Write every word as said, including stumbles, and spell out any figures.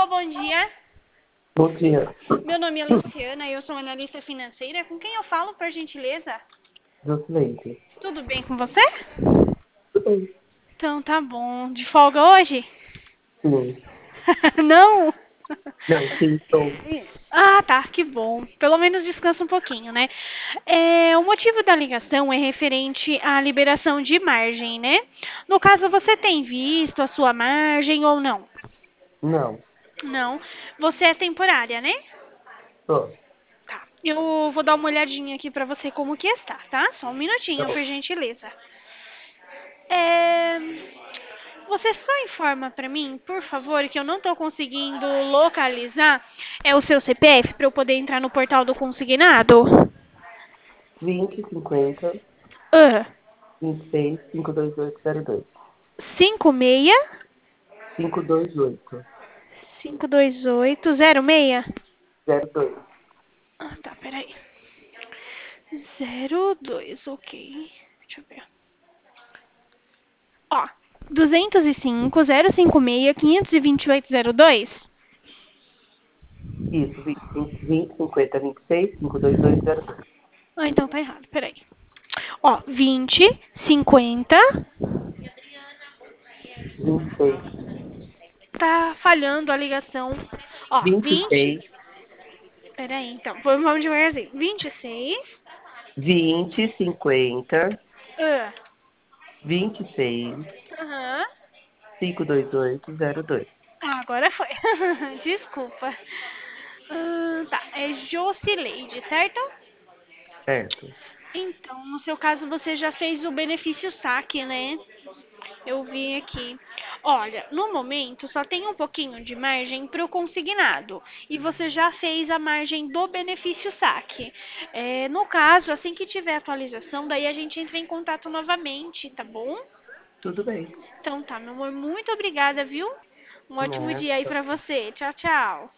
bom dia. Bom dia. Meu nome é Luciana e eu sou analista financeira. Com quem eu falo, por gentileza? Docilente. Tudo bem com você? Tudo bem. Então tá bom. De folga hoje? Sim. Não? Não, sim, estou. Ah, tá, que bom. Pelo menos descansa um pouquinho, né? É, o motivo da ligação é referente à liberação de margem, né? No caso, você tem visto a sua margem ou não? Não. Não. Você é temporária, né? Tô. Tá. Eu vou dar uma olhadinha aqui pra você como que está, tá? Só um Tá minutinho, bom. por gentileza. É... Você só informa pra mim, por favor, que eu não tô conseguindo localizar é o seu C P F pra eu poder entrar no portal do consignado? vinte, cinquenta, Ah, vinte e seis, cinco dois oito zero dois. cinco seis cinco dois oito cinco dois oito zero seis. zero dois. Ah, tá, peraí. Zero dois, ok. Deixa eu ver. Ó, duzentos e cinco, zero cinco seis, quinhentos e vinte e oito, zero dois. Isso, vinte, vinte, cinquenta, vinte e seis, cinco dois oito zero dois. Ah, então tá errado, peraí. Ó, vinte, cinquenta. vinte e seis, Tá falhando a ligação. Ó, vinte e vinte. seis, Peraí, então. Vamos devagarzinho. vinte e seis. vinte, cinquenta, Ah, vinte e seis, aham. cinco dois oito zero dois. Ah, agora foi. Desculpa. Ah, tá, é Jocileide, certo? Certo. Então, no seu caso, você já fez o benefício saque, né? Eu vi aqui. Olha, no momento só tem um pouquinho de margem para o consignado e você já fez a margem do benefício saque. É, no caso, assim que tiver atualização, daí a gente entra em contato novamente, tá bom? Tudo bem. Então tá, meu amor, muito obrigada, viu? Um ótimo Né? dia aí pra você. Tchau, tchau.